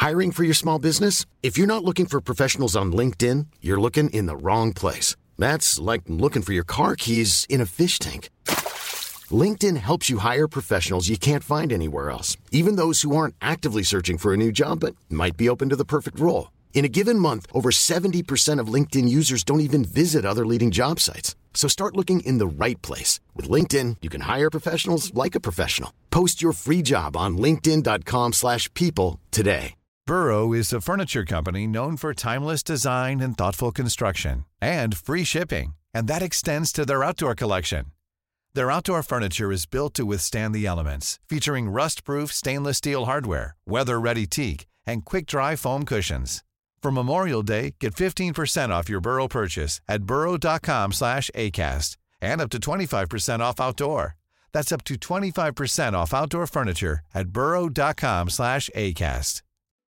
Hiring for your small business? If you're not looking for professionals on LinkedIn, you're looking in the wrong place. That's like looking for your car keys in a fish tank. LinkedIn helps you hire professionals you can't find anywhere else, even those who aren't actively searching for a new job but might be open to the perfect role. In a given month, over 70% of LinkedIn users don't even visit other leading job sites. So start looking in the right place. With LinkedIn, you can hire professionals like a professional. Post your free job on linkedin.com/people today. Burrow is a furniture company known for timeless design and thoughtful construction and free shipping, and that extends to their outdoor collection. Their outdoor furniture is built to withstand the elements, featuring rust-proof stainless steel hardware, weather-ready teak, and quick-dry foam cushions. For Memorial Day, get 15% off your Burrow purchase at burrow.com/ACAST and up to 25% off outdoor. That's up to 25% off outdoor furniture at burrow.com/ACAST.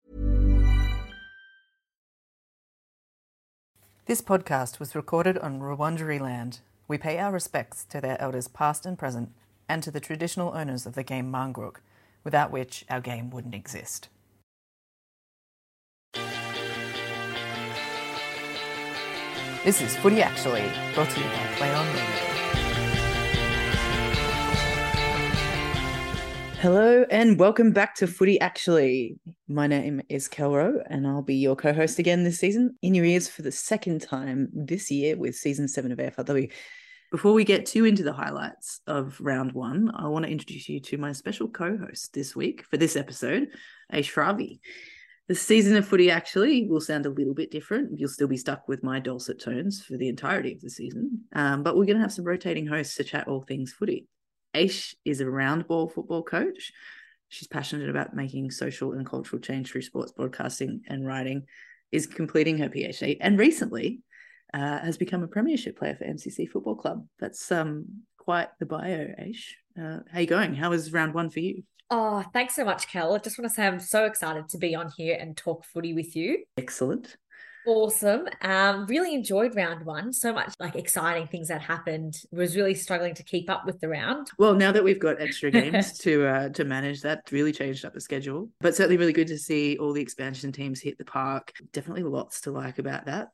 This podcast was recorded on Wurundjeri land. We pay our respects to their elders past and present and to the traditional owners of the game Mangrook, without which our game wouldn't exist. This is Footy Actually, brought to you by Play On Media. Hello and welcome back to Footy Actually. My name is Kelro and I'll be your co-host again this season, in your ears for the second time this year with Season 7 of AFLW. Before we get too into the highlights of Round 1, I want to introduce you to my special co-host this week for this episode, Aish Ravi. The season of Footy Actually will sound a little bit different. You'll still be stuck with my dulcet tones for the entirety of the season, but we're going to have some rotating hosts to chat all things footy. Aish is a round ball football coach. She's passionate about making social and cultural change through sports broadcasting and writing, is completing her PhD, and recently has become a premiership player for MCC Football Club. That's quite the bio, Aish. How you going? How was round 1 for you? Oh, thanks so much, Kel. I just want to say I'm so excited to be on here and talk footy with you. Excellent. Awesome. Really enjoyed round 1. So much exciting things that happened. Was really struggling to keep up with the round. Well, now that we've got extra games to manage, that really changed up the schedule. But certainly really good to see all the expansion teams hit the park. Definitely lots to like about that.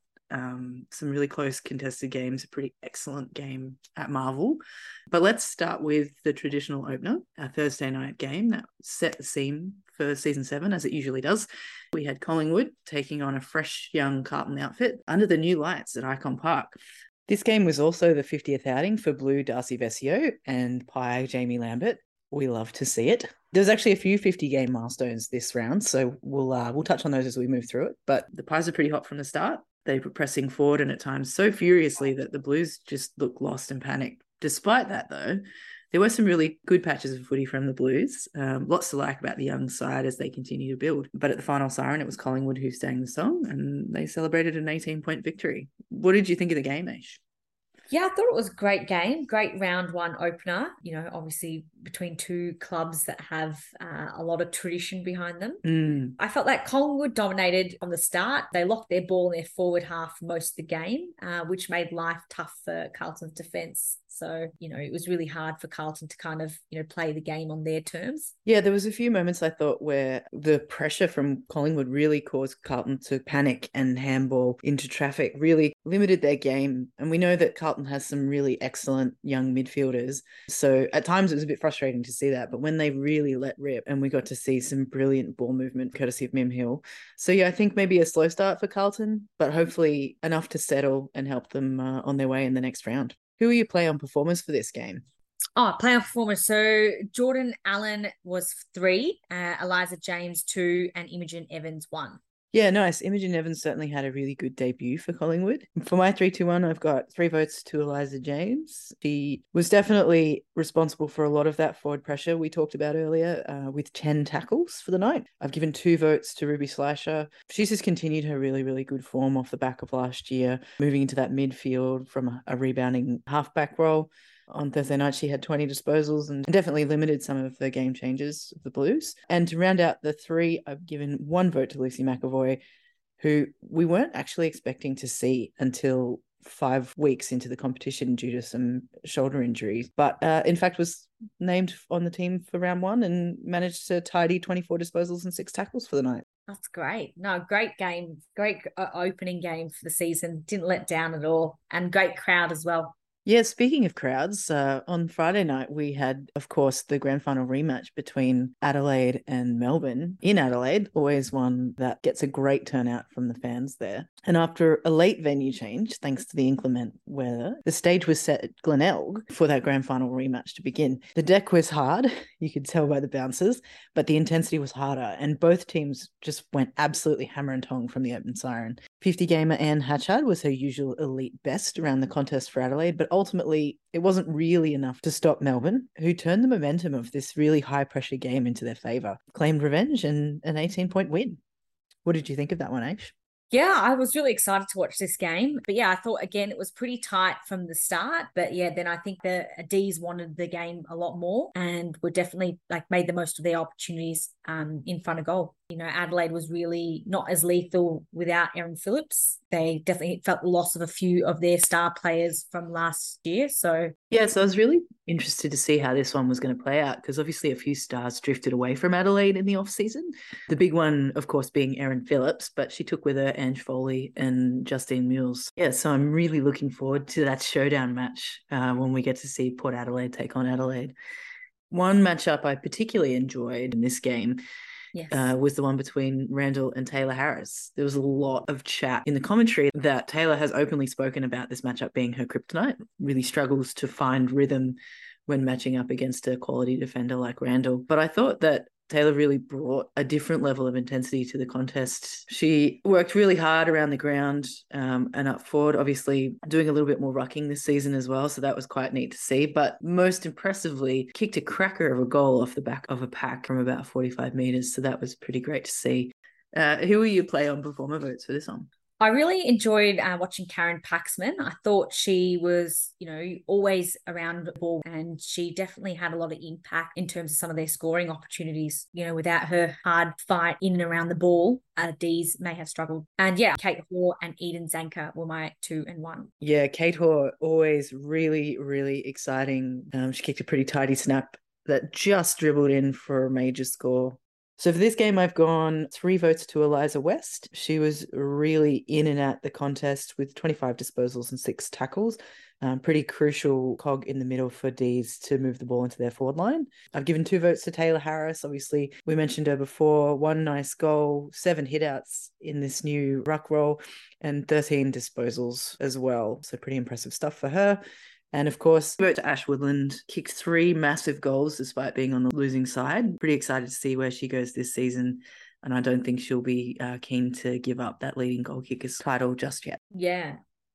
Some really close contested games, a pretty excellent game at Marvel. But let's start with the traditional opener, our Thursday night game that set the scene for Season 7, as it usually does. We had Collingwood taking on a fresh young Carlton outfit under the new lights at Icon Park. This game was also the 50th outing for Blue Darcy Vesio and Pie Jamie Lambert. We love to see it. There's actually a few 50-game milestones this round, so we'll touch on those as we move through it. But the Pies are pretty hot from the start. They were pressing forward and at times so furiously that the Blues just looked lost and panicked. Despite that, though, there were some really good patches of footy from the Blues. Lots to like about the young side as they continue to build. But at the final siren, it was Collingwood who sang the song and they celebrated an 18-point victory. What did you think of the game, Aish? Yeah, I thought it was a great game, great round 1 opener, obviously between two clubs that have a lot of tradition behind them. I felt like Collingwood dominated from the start. They locked their ball in their forward half most of the game, which made life tough for Carlton's defence. So, it was really hard for Carlton to kind of, play the game on their terms. Yeah, there was a few moments I thought where the pressure from Collingwood really caused Carlton to panic and handball into traffic, really limited their game. And we know that Carlton has some really excellent young midfielders. So at times it was a bit frustrating to see that. But when they really let rip and we got to see some brilliant ball movement courtesy of Mim Hill. So yeah, I think maybe a slow start for Carlton, but hopefully enough to settle and help them on their way in the next round. Who are your play-on performers for this game? Oh, play-on performers. So Jordan Allen was 3, Eliza James 2, and Imogen Evans 1. Yeah, nice. Imogen Evans certainly had a really good debut for Collingwood. For my 3-2-1, I've got 3 votes to Eliza James. She was definitely responsible for a lot of that forward pressure we talked about earlier with 10 tackles for the night. I've given 2 votes to Ruby Slasher. She's just continued her really, really good form off the back of last year, moving into that midfield from a rebounding halfback role. On Thursday night, she had 20 disposals and definitely limited some of the game changes of the Blues. And to round out the 3, I've given 1 vote to Lucy McAvoy, who we weren't actually expecting to see until 5 weeks into the competition due to some shoulder injuries. But in fact was named on the team for round 1 and managed to tidy 24 disposals and 6 tackles for the night. That's great. No, great game. Great opening game for the season. Didn't let down at all. And great crowd as well. Yeah, speaking of crowds, on Friday night we had, of course, the grand final rematch between Adelaide and Melbourne. In Adelaide, always one that gets a great turnout from the fans there. And after a late venue change, thanks to the inclement weather, the stage was set at Glenelg for that grand final rematch to begin. The deck was hard, you could tell by the bouncers, but the intensity was harder, and both teams just went absolutely hammer and tong from the open siren. 50 gamer Anne Hatchard was her usual elite best around the contest for Adelaide, but ultimately it wasn't really enough to stop Melbourne, who turned the momentum of this really high pressure game into their favour, claimed revenge and an 18-point win. What did you think of that one, Aish? Yeah, I was really excited to watch this game. But yeah, I thought, again, it was pretty tight from the start. But yeah, then I think the D's wanted the game a lot more and were definitely made the most of their opportunities in front of goal. You know, Adelaide was really not as lethal without Erin Phillips. They definitely felt the loss of a few of their star players from last year. So I was really interested to see how this one was going to play out, because obviously a few stars drifted away from Adelaide in the off-season. The big one, of course, being Erin Phillips, but she took with her Ange Foley and Justine Mules. Yeah, so I'm really looking forward to that showdown match when we get to see Port Adelaide take on Adelaide. One matchup I particularly enjoyed in this game was the one between Randall and Tayla Harris. There was a lot of chat in the commentary that Tayla has openly spoken about this matchup being her kryptonite, really struggles to find rhythm when matching up against a quality defender like Randall. But I thought that Tayla really brought a different level of intensity to the contest. She worked really hard around the ground and up forward, obviously doing a little bit more rucking this season as well, so that was quite neat to see. But most impressively, kicked a cracker of a goal off the back of a pack from about 45 metres, so that was pretty great to see. Who will you play on performer votes for this one? I really enjoyed watching Karen Paxman. I thought she was, always around the ball, and she definitely had a lot of impact in terms of some of their scoring opportunities. Without her hard fight in and around the ball, D's may have struggled. And yeah, Kate Hoare and Eden Zanker were my 2 and 1. Yeah, Kate Hoare, always really, really exciting. She kicked a pretty tidy snap that just dribbled in for a major score. So for this game, I've gone 3 votes to Eliza West. She was really in and out the contest with 25 disposals and 6 tackles. Pretty crucial cog in the middle for D's to move the ball into their forward line. I've given 2 votes to Tayla Harris. Obviously, we mentioned her before. 1 nice goal, 7 hitouts in this new ruck role, and 13 disposals as well. So pretty impressive stuff for her. And of course, vote to Ash Woodland, kicked 3 massive goals despite being on the losing side. Pretty excited to see where she goes this season. And I don't think she'll be keen to give up that leading goal kicker's title just yet. Yeah.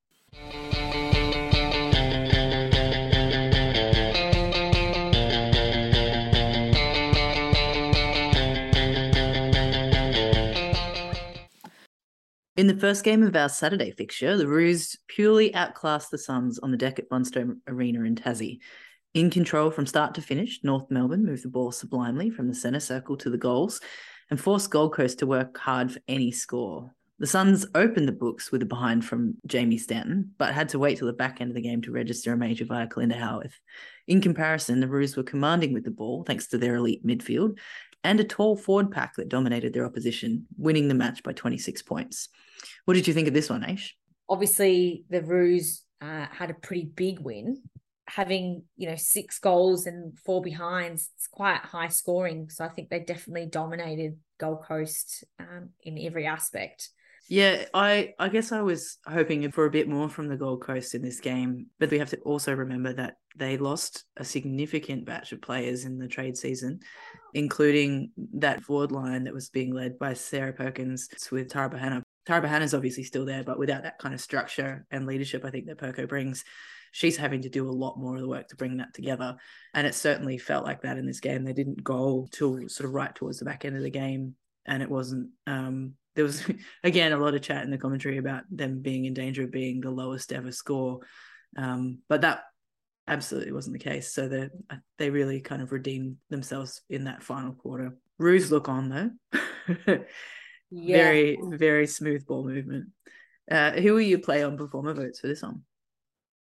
In the first game of our Saturday fixture, the Roos purely outclassed the Suns on the deck at Blundstone Arena in Tassie. In control from start to finish, North Melbourne moved the ball sublimely from the centre circle to the goals and forced Gold Coast to work hard for any score. The Suns opened the books with a behind from Jamie Stanton, but had to wait till the back end of the game to register a major via Kalinda Howarth. In comparison, the Roos were commanding with the ball thanks to their elite midfield and a tall forward pack that dominated their opposition, winning the match by 26 points. What did you think of this one, Aish? Obviously, the Roos had a pretty big win. Having, 6 goals and 4 behinds, it's quite high scoring. So I think they definitely dominated Gold Coast in every aspect. Yeah, I guess I was hoping for a bit more from the Gold Coast in this game, but we have to also remember that they lost a significant batch of players in the trade season, including that forward line that was being led by Sarah Perkins with Tara Bahana. Tara Bahana's obviously still there, but without that kind of structure and leadership I think that Perko brings, she's having to do a lot more of the work to bring that together. And it certainly felt like that in this game. They didn't goal till sort of right towards the back end of the game, and it wasn't there was, again, a lot of chat in the commentary about them being in danger of being the lowest ever score. But that absolutely wasn't the case. So they really kind of redeemed themselves in that final quarter. Roos look on, though. Yeah. Very, very smooth ball movement. Who will you play on performer votes for this one?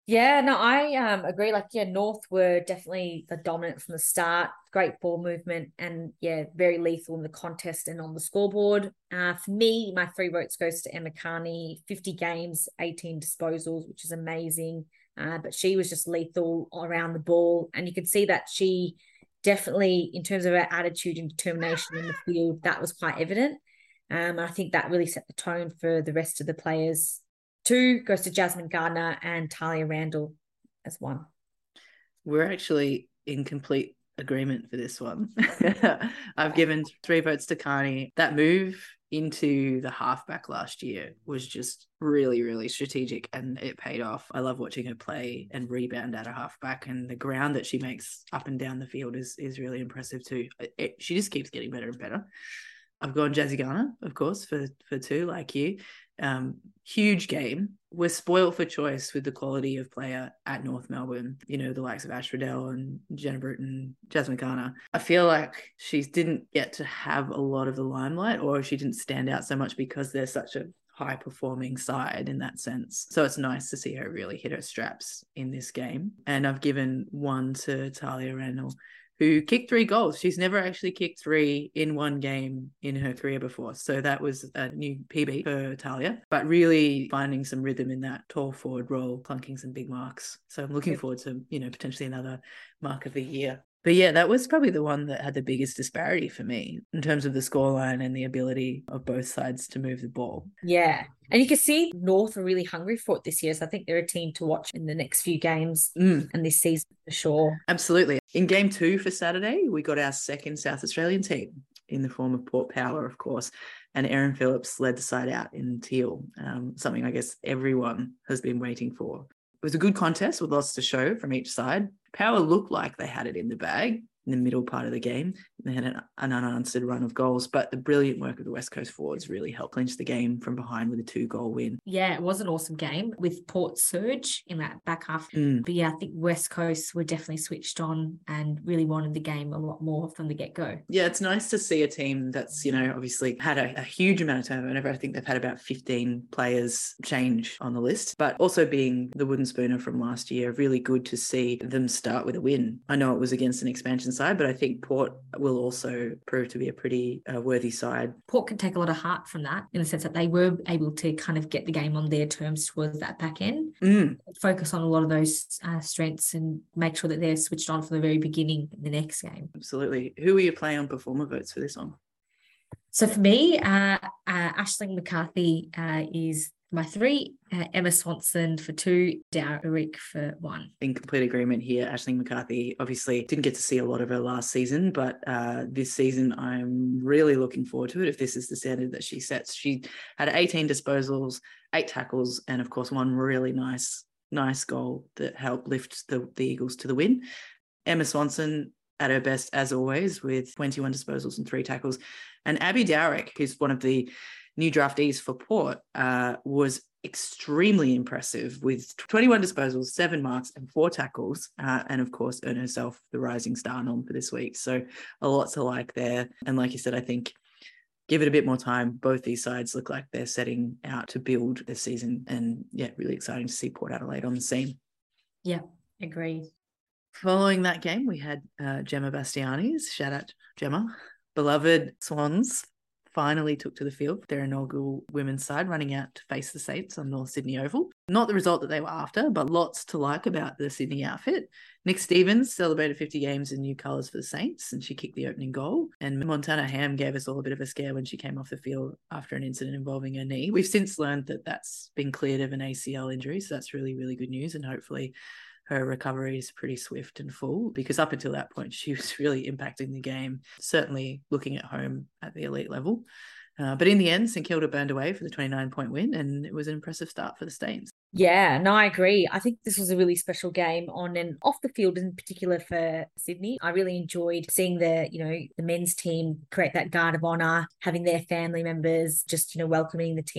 Yeah, no, I agree. Like, yeah, North were definitely the dominant from the start. Great ball movement and yeah, very lethal in the contest and on the scoreboard. For me, my 3 votes goes to Emma Carney. 50 games, 18 disposals, which is amazing. But she was just lethal around the ball, and you could see that she definitely, in terms of her attitude and determination in the field, that was quite evident. And I think that really set the tone for the rest of the players. 2 goes to Jasmine Gardner and Talia Randall as 1. We're actually in complete agreement for this one. I've given 3 votes to Carney. That move into the halfback last year was just really, really strategic, and it paid off. I love watching her play and rebound at a halfback, and the ground that she makes up and down the field is really impressive too. She just keeps getting better and better. I've gone Jazzy Garner, of course, for 2, like you. Huge game. We're spoiled for choice with the quality of player at North Melbourne. You know, the likes of Ash Riddell and Jenna Bruton, Jasmine Garner. I feel like she didn't get to have a lot of the limelight, or she didn't stand out so much because they're such a high performing side in that sense. So it's nice to see her really hit her straps in this game. And I've given 1 to Talia Randall, who kicked 3 goals. She's never actually kicked 3 in one game in her career before. So that was a new PB for Talia, but really finding some rhythm in that tall forward role, clunking some big marks. So I'm looking forward to, potentially another mark of the year. But yeah, that was probably the one that had the biggest disparity for me in terms of the scoreline and the ability of both sides to move the ball. Yeah. And you can see North are really hungry for it this year. So I think they're a team to watch in the next few games and this season for sure. Absolutely. In game 2 for Saturday, we got our second South Australian team in the form of Port Power, of course. And Erin Phillips led the side out in teal, something I guess everyone has been waiting for. It was a good contest with lots to show from each side. Power looked like they had it in the bag in the middle part of the game. They had an unanswered run of goals, but the brilliant work of the West Coast forwards really helped clinch the game from behind with a 2-goal win. Yeah, it was an awesome game with Port surge in that back half. But yeah, I think West Coast were definitely switched on and really wanted the game a lot more from the get-go. Yeah, it's nice to see a team that's, obviously had a huge amount of turnover. I think they've had about 15 players change on the list, but also being the wooden spooner from last year, really good to see them start with a win. I know it was against an expansion side, but I think Port will also prove to be a pretty worthy side. Port can take a lot of heart from that in the sense that they were able to kind of get the game on their terms towards that back end, focus on a lot of those strengths and make sure that they're switched on from the very beginning in the next game. Absolutely. Who are you playing on performer votes for this one? So for me, Aisling McCarthy is my 3, Emma Swanson for 2, Dara Urick for 1. In complete agreement here. Aisling McCarthy obviously didn't get to see a lot of her last season, but this season I'm really looking forward to it if this is the standard that she sets. She had 18 disposals, 8 tackles, and of course 1 really nice goal that helped lift the Eagles to the win. Emma Swanson at her best as always with 21 disposals and 3 tackles. And Abby Dowrick, who's one of the new draftees for Port, was extremely impressive with 21 disposals, 7 marks and 4 tackles, and of course earned herself the Rising Star nom for this week. So a lot to like there. And like you said, I think give it a bit more time. Both these sides look like they're setting out to build this season, and yeah, really exciting to see Port Adelaide on the scene. Yeah, agree. Following that game, we had Gemma Bastiani's, shout out Gemma, beloved Swans, finally took to the field for their inaugural women's side, running out to face the Saints on North Sydney Oval. Not the result that they were after, but lots to like about the Sydney outfit. Nick Stevens celebrated 50 games in new colours for the Saints, and she kicked the opening goal. And Montana Ham gave us all a bit of a scare when she came off the field after an incident involving her knee. We've since learned that that's been cleared of an ACL injury, so that's really, really good news, and hopefully her recovery is pretty swift and full, because up until that point, she was really impacting the game, certainly looking at home at the elite level. But in the end, St Kilda burned away for the 29-point win, and it was an impressive start for the Stains. Yeah, no, I agree. I think this was a really special game on and off the field, in particular for Sydney. I really enjoyed seeing the men's team create that guard of honour, having their family members just, welcoming the team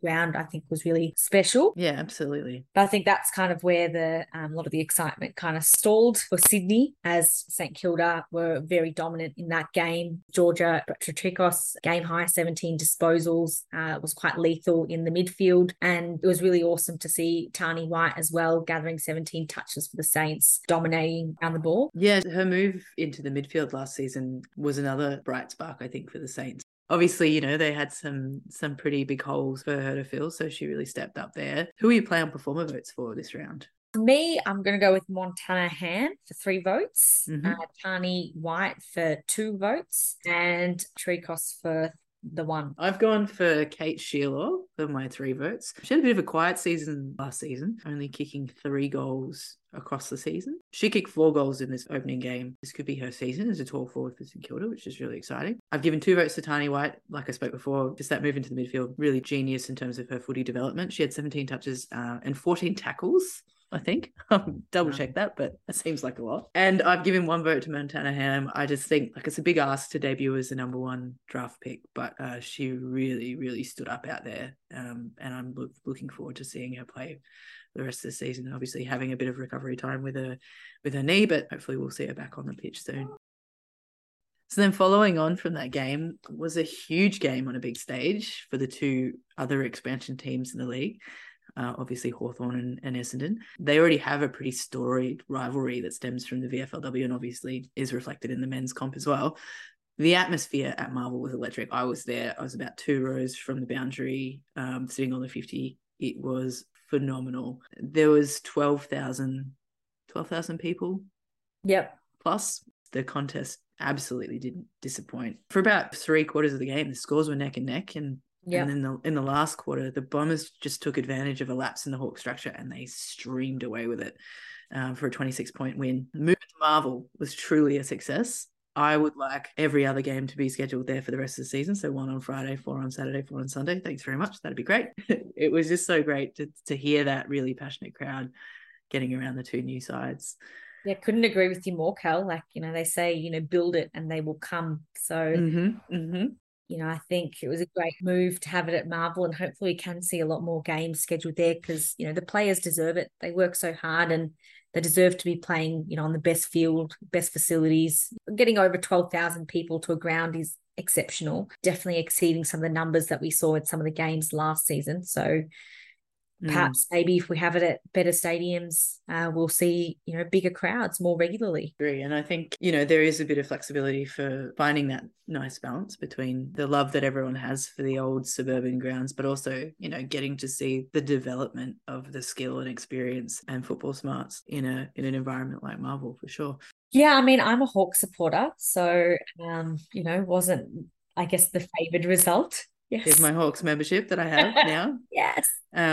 ground, I think was really special. Yeah, absolutely. But I think that's kind of where a lot of the excitement kind of stalled for Sydney, as St Kilda were very dominant in that game. Georgia Patrikos, game high 17 disposals, was quite lethal in the midfield. And it was really awesome to see Tani White as well, gathering 17 touches for the Saints, dominating around the ball. Yeah, her move into the midfield last season was another bright spark, I think, for the Saints. Obviously, you know, they had some pretty big holes for her to fill, so she really stepped up there. Who are you playing on performer votes for this round? For me, I'm going to go with Montana Han for 3 votes, Tani White for 2 votes, and Trikos for the 1. I've gone for Kate Shearer for my 3 votes. She had a bit of a quiet season last season, only kicking 3 goals across the season. She kicked 4 goals in this opening game. This could be her season as a tall forward for St Kilda, which is really exciting. I've given 2 votes to Tani White. Like I spoke before, just that move into the midfield, really genius in terms of her footy development. She had 17 touches and 14 tackles, I think. Double check that, but it seems like a lot. And I've given 1 vote to Montana Ham. I just think it's a big ask to debut as the number 1 draft pick, but she really, really stood up out there. And I'm looking forward to seeing her play the rest of the season. Obviously having a bit of recovery time with her knee, but hopefully we'll see her back on the pitch soon. So then following on from that game was a huge game on a big stage for the 2 other expansion teams in the league. Obviously Hawthorn and Essendon. They already have a pretty storied rivalry that stems from the VFLW and obviously is reflected in the men's comp as well. The atmosphere at Marvel was electric. I was there. I was about 2 rows from the boundary, sitting on the 50. It was phenomenal. There was 12,000 people. Yep. Plus, the contest absolutely didn't disappoint. For about 3/4 of the game, the scores were neck and neck, and then in the last quarter, the Bombers just took advantage of a lapse in the Hawk structure and they streamed away with it for a 26-point win. The move to Marvel was truly a success. I would like every other game to be scheduled there for the rest of the season. So 1 on Friday, 4 on Saturday, 4 on Sunday. Thanks very much. That'd be great. It was just so great to hear that really passionate crowd getting around the 2 new sides. Yeah, couldn't agree with you more, Cal. Like, you know, they say, you know, build it and they will come. So, you know, I think it was a great move to have it at Marvel, and hopefully we can see a lot more games scheduled there because, you know, the players deserve it. They work so hard and they deserve to be playing, you know, on the best field, best facilities. Getting over 12,000 people to a ground is exceptional, definitely exceeding some of the numbers that we saw at some of the games last season. So perhaps maybe if we have it at better stadiums, we'll see, you know, bigger crowds more regularly. Agree. And I think, you know, there is a bit of flexibility for finding that nice balance between the love that everyone has for the old suburban grounds, but also, you know, getting to see the development of the skill and experience and football smarts in an environment like Marvel, for sure. Yeah, I mean, I'm a Hawk supporter, so, you know, wasn't, I guess, the favoured result. Yes. Here's my Hawks membership that I have now. Yes.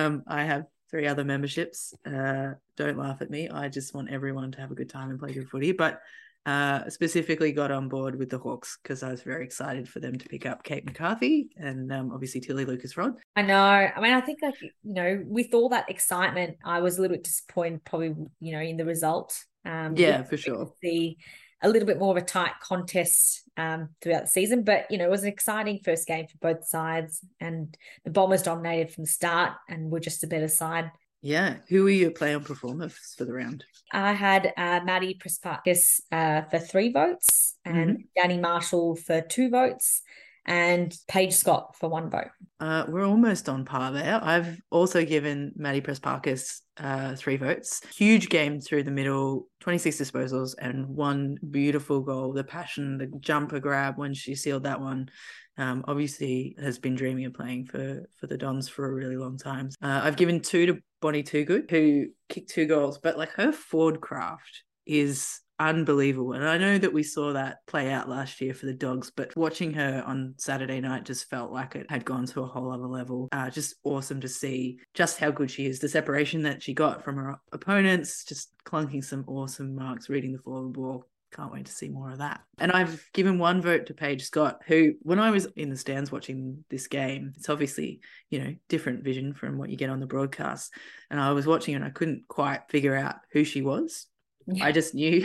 I have 3 other memberships. Don't laugh at me. I just want everyone to have a good time and play good footy. But specifically got on board with the Hawks because I was very excited for them to pick up Kate McCarthy and obviously Tilly Lucas-Rod. I know. I mean, I think, like, you know, with all that excitement, I was a little bit disappointed probably, you know, in the result. Yeah, for sure. See a little bit more of a tight contest throughout the season, but, you know, it was an exciting first game for both sides, and the Bombers dominated from the start and were just a better side. Yeah. Who were your play on performers for the round? I had Maddie Prespakis for 3 votes and Danny Marshall for 2 votes and Paige Scott for 1 vote. We're almost on par there. I've also given Maddie Prespakis 3 votes. Huge game through the middle, 26 disposals and 1 beautiful goal. The passion, the jumper grab when she sealed that one. Obviously has been dreaming of playing for the Dons for a really long time. I've given 2 to Bonnie Toogood, who kicked 2 goals, but like her forward craft is unbelievable. And I know that we saw that play out last year for the Dogs, but watching her on Saturday night just felt like it had gone to a whole other level. Just awesome to see just how good she is. The separation that she got from her opponents, just clunking some awesome marks, reading the forward ball. Can't wait to see more of that. And I've given 1 vote to Paige Scott, who, when I was in the stands watching this game, it's obviously, you know, different vision from what you get on the broadcast. And I was watching and I couldn't quite figure out who she was. Yeah. I just knew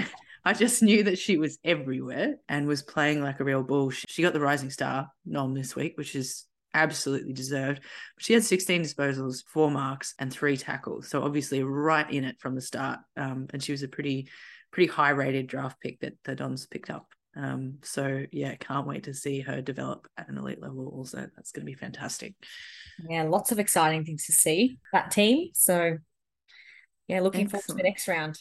that she was everywhere and was playing like a real bull. She got the Rising Star nom this week, which is absolutely deserved. She had 16 disposals, 4 marks, and 3 tackles. So obviously right in it from the start. And she was a pretty high rated draft pick that the Dons picked up. So yeah, can't wait to see her develop at an elite level also. That's going to be fantastic. Yeah, lots of exciting things to see that team. So yeah, looking forward to the next round.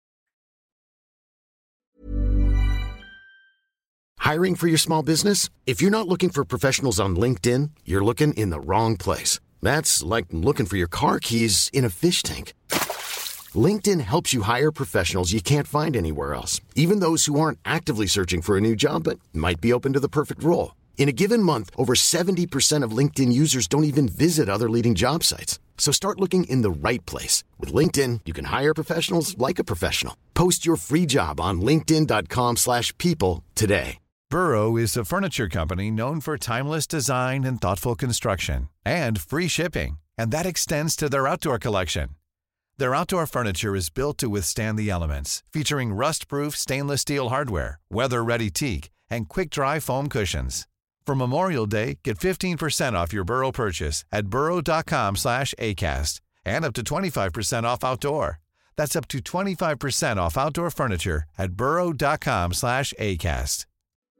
Hiring for your small business? If you're not looking for professionals on LinkedIn, you're looking in the wrong place. That's like looking for your car keys in a fish tank. LinkedIn helps you hire professionals you can't find anywhere else, even those who aren't actively searching for a new job but might be open to the perfect role. In a given month, over 70% of LinkedIn users don't even visit other leading job sites. So start looking in the right place. With LinkedIn, you can hire professionals like a professional. Post your free job on linkedin.com/people today. Burrow is a furniture company known for timeless design and thoughtful construction and free shipping, and that extends to their outdoor collection. Their outdoor furniture is built to withstand the elements, featuring rust-proof stainless steel hardware, weather-ready teak, and quick-dry foam cushions. For Memorial Day, get 15% off your Burrow purchase at burrow.com/acast, and up to 25% off outdoor. That's up to 25% off outdoor furniture at burrow.com/acast.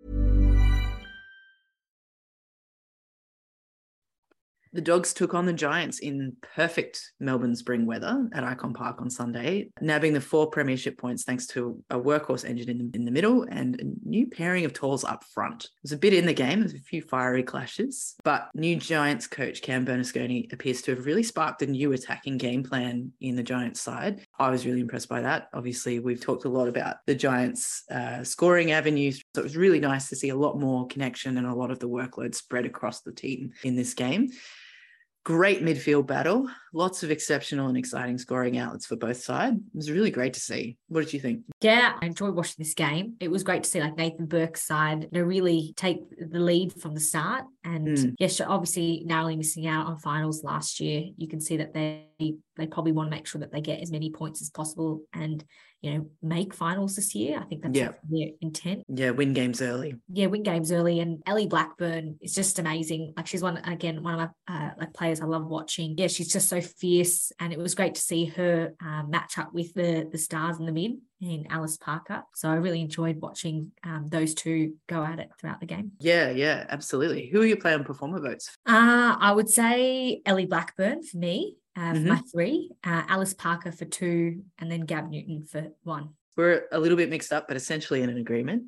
The Dogs took on the Giants in perfect Melbourne spring weather at Icon Park on Sunday, nabbing the 4 premiership points thanks to a workhorse engine in the middle and a new pairing of talls up front. It was a bit in the game. There's a few fiery clashes, but new Giants coach Cam Bernasconi appears to have really sparked a new attacking game plan in the Giants side. I was really impressed by that. Obviously, we've talked a lot about the Giants' scoring avenues, so it was really nice to see a lot more connection and a lot of the workload spread across the team in this game. Great midfield battle, lots of exceptional and exciting scoring outlets for both sides. It was really great to see. What did you think? Yeah, I enjoyed watching this game. It was great to see like Nathan Burke's side really take the lead from the start. And yes, obviously narrowly missing out on finals last year. You can see that they probably want to make sure that they get as many points as possible and, you know, make finals this year. I think that's their intent. Yeah, win games early. Yeah, win games early. And Ellie Blackburn is just amazing. Like she's one of my players I love watching. Yeah, she's just so fierce. And it was great to see her match up with the stars in the mid in Alice Parker. So I really enjoyed watching those two go at it throughout the game. Yeah, absolutely. Who are your player and performer votes? I would say Ellie Blackburn for me. For my 3, Alice Parker for 2, and then Gab Newton for 1. We're a little bit mixed up, but essentially in an agreement.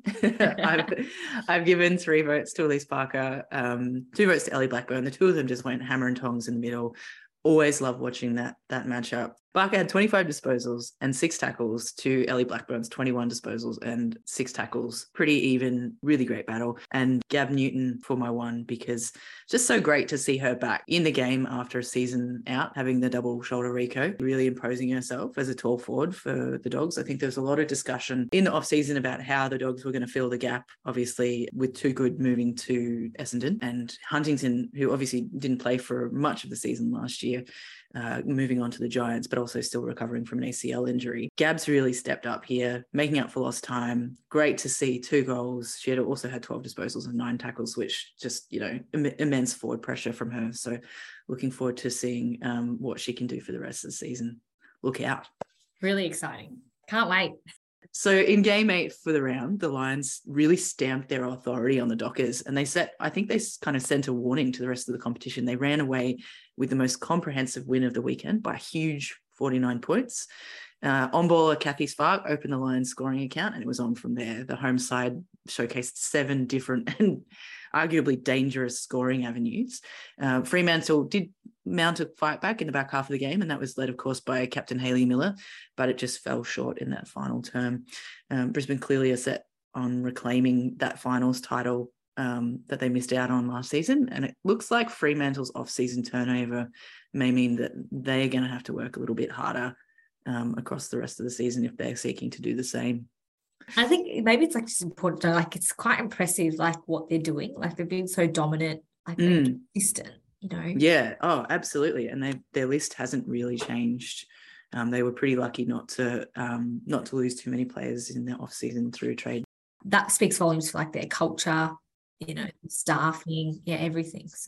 I've given 3 votes to Alice Parker, 2 votes to Ellie Blackburn. The 2 of them just went hammer and tongs in the middle. Always love watching that matchup. Barker had 25 disposals and 6 tackles to Ellie Blackburn's 21 disposals and 6 tackles. Pretty even, really great battle. And Gab Newton for my 1, because just so great to see her back in the game after a season out, having the double shoulder Rico, really imposing herself as a tall forward for the Dogs. I think there was a lot of discussion in the off-season about how the Dogs were going to fill the gap, obviously with Too Good moving to Essendon and Huntington, who obviously didn't play for much of the season last year, moving on to the Giants, but also still recovering from an ACL injury. Gab's really stepped up here, making up for lost time. Great to see 2 goals. She had also had 12 disposals and 9 tackles, which just, you know, immense forward pressure from her. So looking forward to seeing what she can do for the rest of the season. Look out. Really exciting. Can't wait. So in game 8 for the round, the Lions really stamped their authority on the Dockers, and I think they kind of sent a warning to the rest of the competition. They ran away with the most comprehensive win of the weekend by a huge 49 points. On-baller Kathy Spark opened the Lions scoring account, and it was on from there. The home side showcased 7 different and arguably dangerous scoring avenues. Fremantle did mount a fight back in the back half of the game, and that was led, of course, by Captain Hayley Miller, but it just fell short in that final term. Brisbane clearly are set on reclaiming that finals title that they missed out on last season, and it looks like Fremantle's off-season turnover may mean that they're going to have to work a little bit harder across the rest of the season if they're seeking to do the same. I think maybe it's like just important to know, like it's quite impressive, like what they're doing. Like they've been so dominant, like they're consistent, you know. Yeah, oh, absolutely. And their list hasn't really changed. They were pretty lucky not to lose too many players in their off season through trade. That speaks volumes for like their culture, you know, staffing, everything. So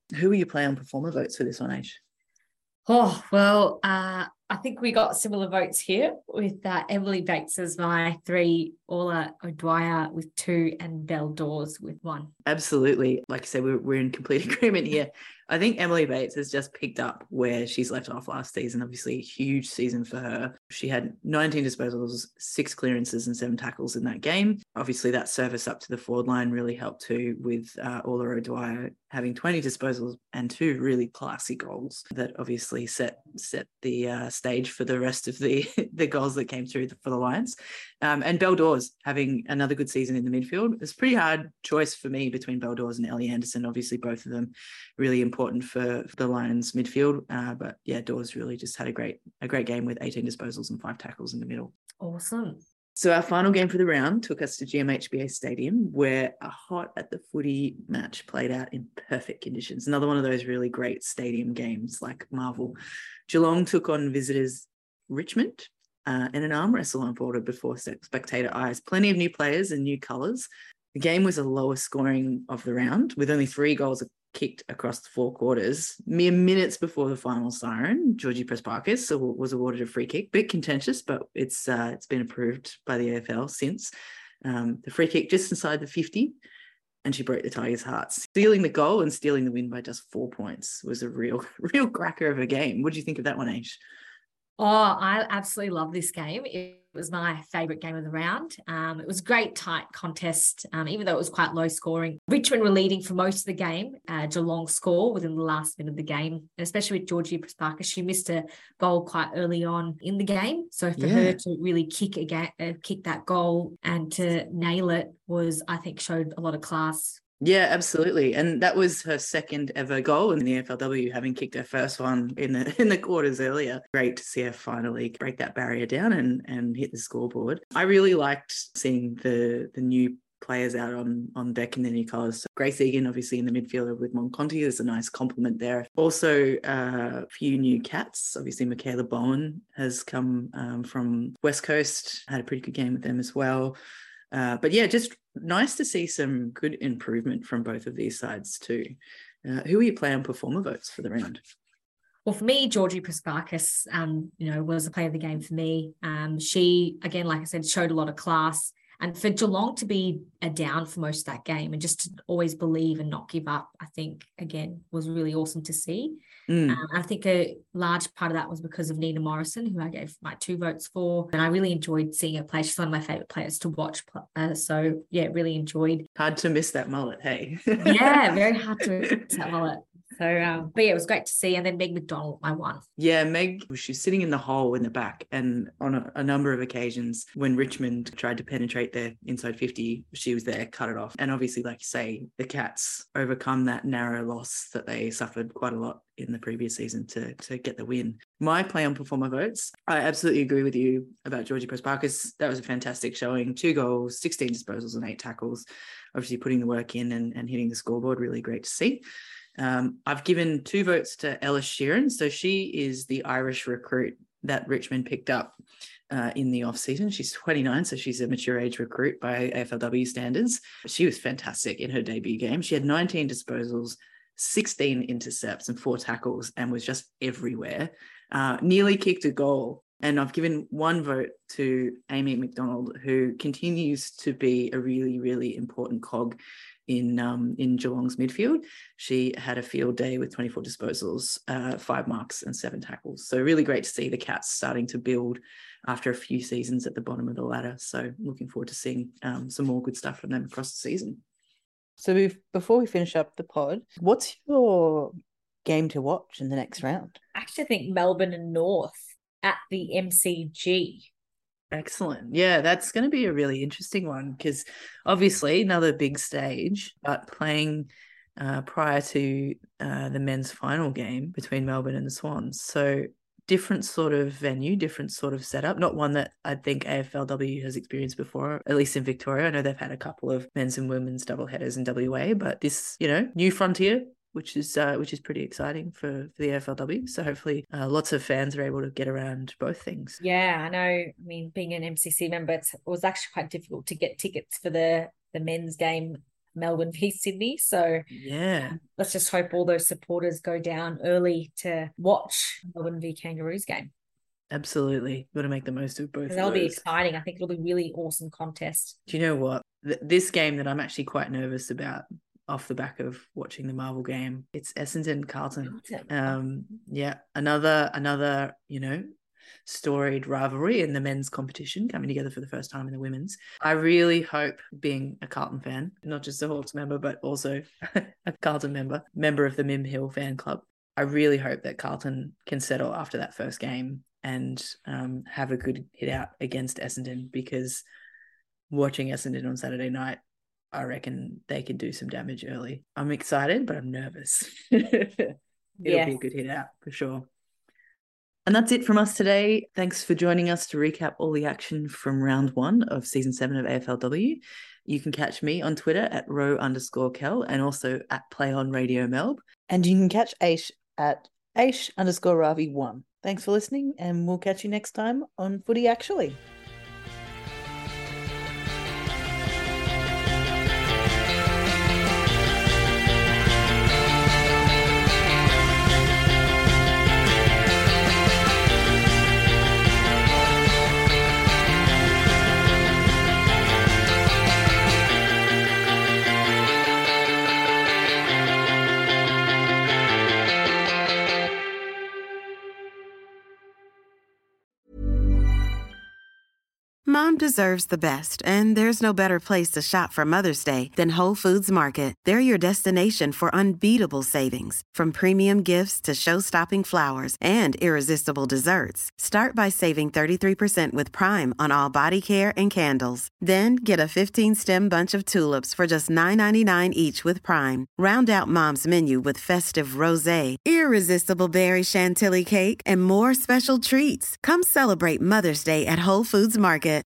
Who will you play on performer votes for this one, Age? Oh, well, I think we got similar votes here with Emily Bates as my 3, Orla O'Dwyer with 2, and Belle Dawes with 1. Absolutely. Like I said, we're in complete agreement here. I think Emily Bates has just picked up where she's left off last season. Obviously, a huge season for her. She had 19 disposals, 6 clearances and 7 tackles in that game. Obviously, that service up to the forward line really helped too, with Orla O'Dwyer having 20 disposals and 2 really classy goals that obviously set the stage for the rest of the goals that came through for the Lions. And Belle Dawes having another good season in the midfield. It's a pretty hard choice for me between Belle Dawes and Ellie Anderson. Obviously, both of them really important for the Lions midfield. But yeah, Dawes really just had a great game with 18 disposals and 5 tackles in the middle. Awesome. So our final game for the round took us to GMHBA Stadium, where a hot at the footy match played out in perfect conditions. Another one of those really great stadium games like Marvel. Geelong took on visitors Richmond, and an arm wrestle unfolded before spectator eyes. Plenty of new players and new colours. The game was the lowest scoring of the round, with only 3 goals kicked across the 4 quarters. Mere minutes before the final siren, Georgie Prespakis was awarded a free kick. Bit contentious, but it's been approved by the AFL since. The free kick just inside the 50, and she broke the Tigers' hearts. Stealing the goal and stealing the win by just 4 points was a real cracker of a game. What do you think of that one, Aish? Oh, I absolutely love this game. It was my favourite game of the round. It was a great tight contest, even though it was quite low scoring. Richmond were leading for most of the game. Geelong score within the last minute of the game, and especially with Georgie Prespakis. She missed a goal quite early on in the game. So for her to really kick that goal and to nail it was, I think, showed a lot of class. Yeah, absolutely. And that was her second ever goal in the AFLW, having kicked her first one in the quarters earlier. Great to see her finally break that barrier down and hit the scoreboard. I really liked seeing the new players out on deck in their new colours. So Grace Egan, obviously, in the midfielder with Monconti. There's a nice compliment there. Also, a few new cats. Obviously, Michaela Bowen has come from West Coast. Had a pretty good game with them as well. But yeah, just nice to see some good improvement from both of these sides too. Who will you play on performer votes for the round? Well, for me, Georgie Prespakis, was the player of the game for me. She, again, like I said, showed a lot of class. And for Geelong to be down for most of that game and just to always believe and not give up, I think, again, was really awesome to see. I think a large part of that was because of Nina Morrison, who I gave my 2 votes for. And I really enjoyed seeing her play. She's one of my favourite players to watch. So, yeah, really enjoyed. Hard to miss that mullet, hey? Yeah, very hard to miss that mullet. So, but yeah, it was great to see. And then Meg McDonald, my 1. Yeah, Meg, she's sitting in the hole in the back. And on a number of occasions, when Richmond tried to penetrate their inside 50, she was there, cut it off. And obviously, like you say, the Cats overcome that narrow loss that they suffered quite a lot in the previous season to get the win. My play on performer votes, I absolutely agree with you about Georgie Prespakis. That was a fantastic showing. 2 goals, 16 disposals and 8 tackles. Obviously putting the work in and hitting the scoreboard, really great to see. I've given 2 votes to Ella Sheeran. So she is the Irish recruit that Richmond picked up in the off-season. She's 29, so she's a mature age recruit by AFLW standards. She was fantastic in her debut game. She had 19 disposals, 16 intercepts and 4 tackles and was just everywhere. Nearly kicked a goal. And I've given 1 vote to Amy McDonald, who continues to be a really, really important cog in Geelong's midfield. She had a field day with 24 disposals, 5 marks and 7 tackles. So really great to see the Cats starting to build after a few seasons at the bottom of the ladder. So looking forward to seeing some more good stuff from them across the season. So before we finish up the pod, what's your game to watch in the next round? I actually think Melbourne and North at the MCG. Excellent. Yeah, that's going to be a really interesting one because obviously another big stage, but playing prior to the men's final game between Melbourne and the Swans. So different sort of venue, different sort of setup, not one that I think AFLW has experienced before, at least in Victoria. I know they've had a couple of men's and women's double headers in WA, but this, new frontier, which is pretty exciting for the AFLW. So hopefully lots of fans are able to get around both things. Yeah, I know. I mean, being an MCC member, it was actually quite difficult to get tickets for the men's game Melbourne v Sydney. So yeah, let's just hope all those supporters go down early to watch Melbourne v Kangaroos game. absolutely. Got to make the most of both of That'll those. be exciting. I think it'll be a really awesome contest. Do you know what? This game that I'm actually quite nervous about off the back of watching the Marvel game, it's Essendon Carlton. Yeah, another, storied rivalry in the men's competition coming together for the first time in the women's. I really hope, being a Carlton fan, not just a Hawks member, but also a Carlton member of the Mim Hill fan club, I really hope that Carlton can settle after that first game and have a good hit out against Essendon, because watching Essendon on Saturday night, I reckon they could do some damage early. I'm excited, but I'm nervous. It'll be a good hit out for sure. And that's it from us today. Thanks for joining us to recap all the action from round 1 of season 7 of AFLW. You can catch me on Twitter at @row_Kel and also at PlayOnRadioMelb. And you can catch Aish at Aish_Ravi1. Thanks for listening, and we'll catch you next time on Footy Actually. Mom deserves the best, and there's no better place to shop for Mother's Day than Whole Foods Market. They're your destination for unbeatable savings, from premium gifts to show-stopping flowers and irresistible desserts. Start by saving 33% with Prime on all body care and candles. Then get a 15-stem bunch of tulips for just $9.99 each with Prime. Round out Mom's menu with festive rosé, irresistible berry chantilly cake, and more special treats. Come celebrate Mother's Day at Whole Foods Market.